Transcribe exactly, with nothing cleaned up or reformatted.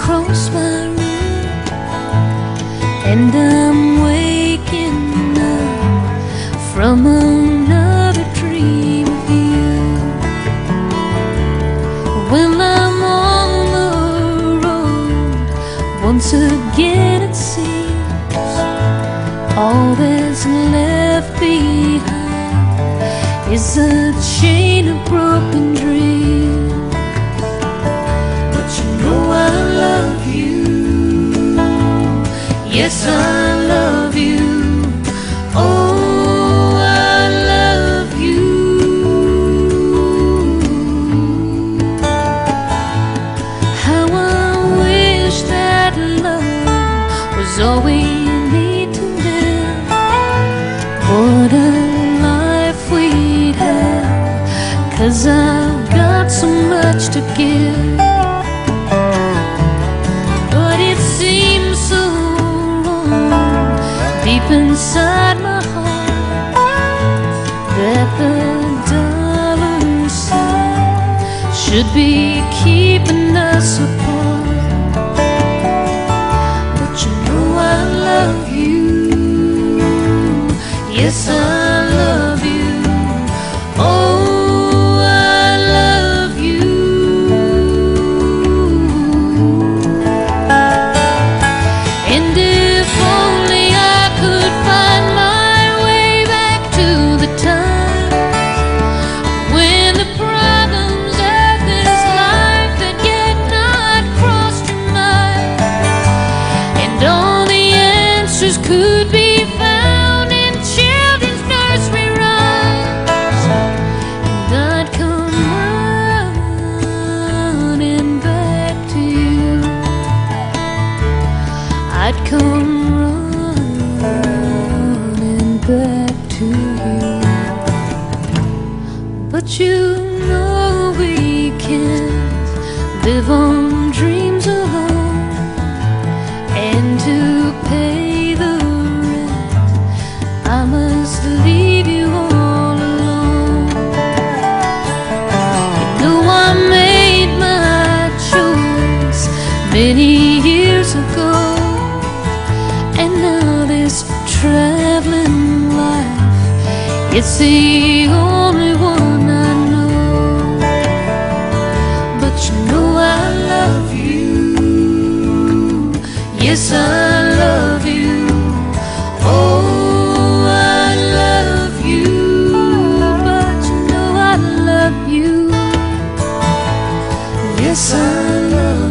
across my room, and I'm waking up from another dream of you. When I'm on the road once again, it seems all that's left behind is a chain of broken dreams. But you know I love you, yes I love you, oh I love you. How I wish that love was all we need to live. What a life we'd have, 'cause I've got so much to give. But it seems so wrong deep inside my heart that the dollar sign should be keeping us apart. But you know I love you, yes I love you, oh I love you. And if only I could find my way back to the time when the problems of this life that get not crossed your mind, and all the answers could be found in children's nursery rhymes, and I'd come running back to you. I'd come running back to you. But you know we can't live on dreams alone, and to pay the rent I must leave you all alone. You know I made my choice many years ago, and now this traveling life, it's the only one I know. But you know I love you, yes I love you, oh I love you. But you know I love you, yes I love you.